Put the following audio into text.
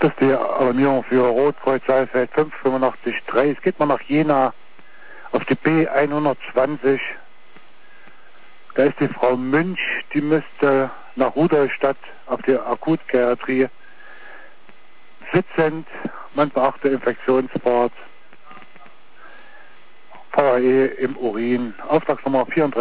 Das ist die Alarmierung für Rotkreuz Saalfeld 585-3. Es geht mal nach Jena auf die B120. Da ist die Frau Münch, die müsste nach Rudolstadt auf die Akutgeriatrie sitzend, man beachte Infektionsfahrt, VAE im Urin, Auftragsnummer 34.